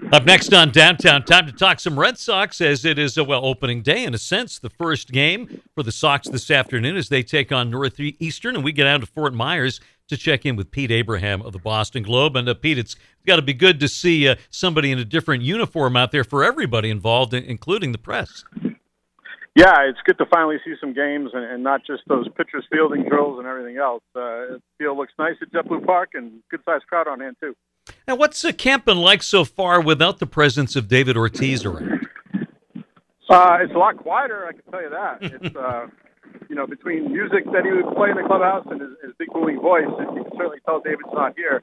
Up next on Downtown, time to talk some Red Sox as it is, opening day in a sense. The first game for the Sox this afternoon as they take on Northeastern, and we get out to Fort Myers to check in with Pete Abraham of the Boston Globe. And Pete, it's got to be good to see somebody in a different uniform out there for everybody involved, including the press. Yeah, it's good to finally see some games and not just those pitchers fielding drills and everything else. The field looks nice at JetBlue Park and good-sized crowd on hand, too. Now, what's camp been like so far without the presence of David Ortiz around? It's a lot quieter, I can tell you that. It's, between music that he would play in the clubhouse and his big booming voice, you can certainly tell David's not here.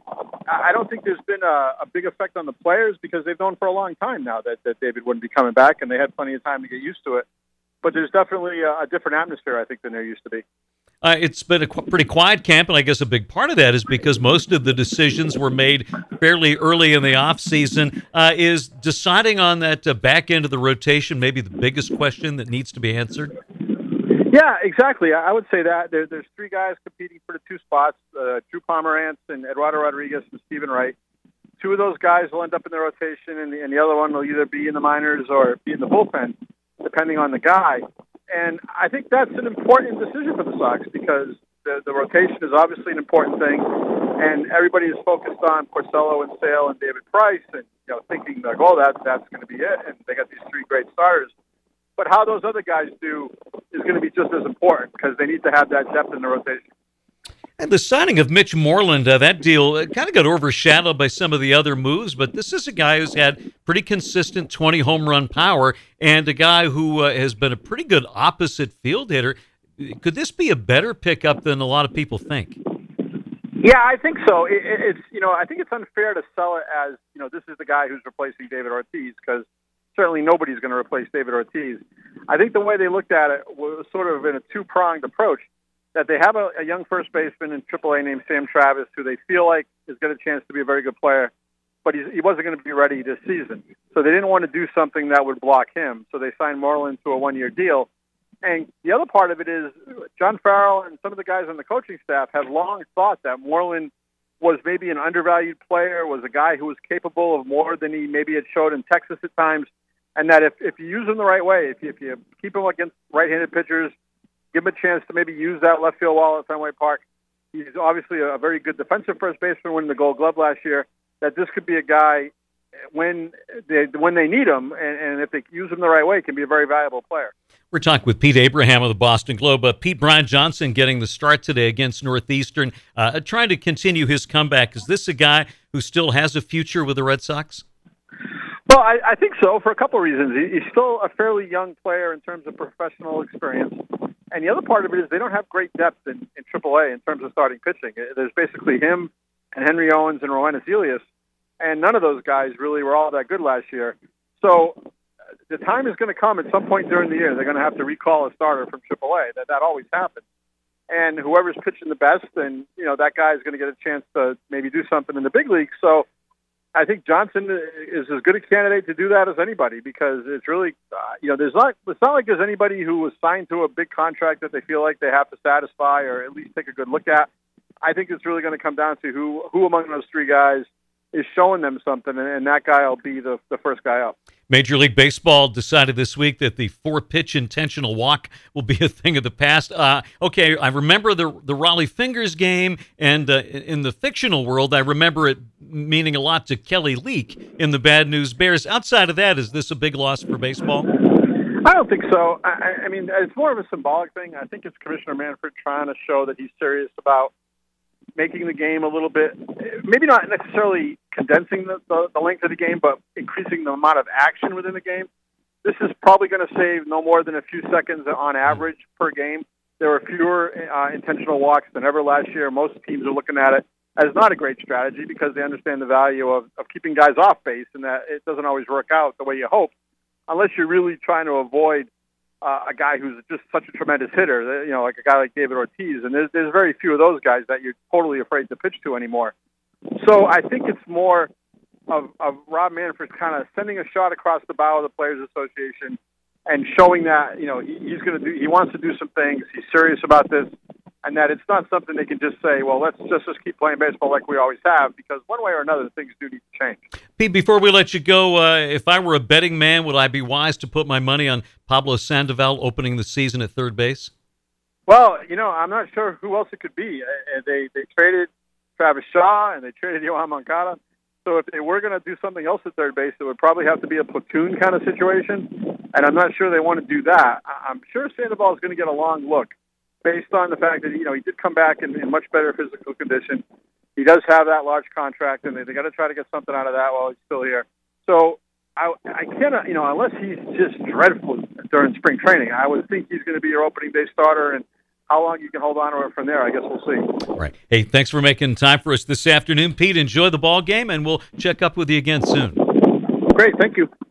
I don't think there's been a big effect on the players because they've known for a long time now that David wouldn't be coming back, and they had plenty of time to get used to it. But there's definitely a different atmosphere, I think, than there used to be. It's been a pretty quiet camp, and I guess a big part of that is because most of the decisions were made fairly early in the offseason. Is deciding on that back end of the rotation maybe the biggest question that needs to be answered? Yeah, exactly. I would say that. There's three guys competing for the two spots, Drew Pomerantz and Eduardo Rodriguez and Stephen Wright. Two of those guys will end up in the rotation, and the other one will either be in the minors or be in the bullpen, depending on the guy. And I think that's an important decision for the Sox because the rotation is obviously an important thing, and everybody is focused on Porcello and Sale and David Price, and thinking like, oh, that's going to be it, and they got these three great starters. But how those other guys do is going to be just as important because they need to have that depth in the rotation. And the signing of Mitch Moreland, that deal kind of got overshadowed by some of the other moves, but this is a guy who's had pretty consistent 20 home run power and a guy who has been a pretty good opposite field hitter. Could this be a better pickup than a lot of people think? Yeah, I think so. It's I think it's unfair to sell it as this is the guy who's replacing David Ortiz because certainly nobody's going to replace David Ortiz. I think the way they looked at it was sort of in a two-pronged approach. That they have a young first baseman in AAA named Sam Travis, who they feel like has got a chance to be a very good player, but he wasn't going to be ready this season. So they didn't want to do something that would block him. So they signed Moreland to a one-year deal. And the other part of it is John Farrell and some of the guys on the coaching staff have long thought that Moreland was maybe an undervalued player, was a guy who was capable of more than he maybe had showed in Texas at times, and that if you use him the right way, if you keep him against right-handed pitchers, give him a chance to maybe use that left field wall at Fenway Park. He's obviously a very good defensive first baseman, winning the Gold Glove last year. That this could be a guy when they need him, and if they use him the right way, can be a very valuable player. We're talking with Pete Abraham of the Boston Globe. Pete, Brian Johnson getting the start today against Northeastern, trying to continue his comeback. Is this a guy who still has a future with the Red Sox? Well, I think so for a couple of reasons. He's still a fairly young player in terms of professional experience. And the other part of it is they don't have great depth in AAA in terms of starting pitching. There's basically him and Henry Owens and Rowan Azelius, and none of those guys really were all that good last year. So the time is going to come at some point during the year. They're going to have to recall a starter from AAA. That always happens. And whoever's pitching the best, then that guy is going to get a chance to maybe do something in the big league. So I think Johnson is as good a candidate to do that as anybody because it's really, it's not like there's anybody who was signed to a big contract that they feel like they have to satisfy or at least take a good look at. I think it's really going to come down to who among those three guys is showing them something, and that guy will be the first guy up. Major League Baseball decided this week that the 4-pitch intentional walk will be a thing of the past. Okay, I remember the Raleigh Fingers game, and in the fictional world, I remember it meaning a lot to Kelly Leak in the Bad News Bears. Outside of that, is this a big loss for baseball? I don't think so. I mean, it's more of a symbolic thing. I think it's Commissioner Manfred trying to show that he's serious about making the game a little bit, maybe not necessarily condensing the length of the game, but increasing the amount of action within the game. This is probably going to save no more than a few seconds on average per game. There were fewer intentional walks than ever last year. Most teams are looking at it as not a great strategy because they understand the value of keeping guys off base and that it doesn't always work out the way you hope unless you're really trying to avoid a guy who's just such a tremendous hitter, like a guy like David Ortiz. And there's very few of those guys that you're totally afraid to pitch to anymore. So I think it's more of Rob Manfred kind of sending a shot across the bow of the Players Association and showing that, he wants to do some things. He's serious about this. and that it's not something they can just say, well, let's just keep playing baseball like we always have, because one way or another, things do need to change. Pete, before we let you go, if I were a betting man, would I be wise to put my money on Pablo Sandoval opening the season at third base? Well, I'm not sure who else it could be. They traded Travis Shaw, and they traded Yohan Moncada. So if they were going to do something else at third base, it would probably have to be a platoon kind of situation, and I'm not sure they want to do that. I'm sure Sandoval is going to get a long look based on the fact that, he did come back in much better physical condition. He does have that large contract, and they got to try to get something out of that while he's still here. So I cannot, unless he's just dreadful during spring training, I would think he's going to be your opening day starter, and how long you can hold on to it from there, I guess we'll see. All right. Hey, thanks for making time for us this afternoon, Pete. Enjoy the ball game, and we'll check up with you again soon. Great. Thank you.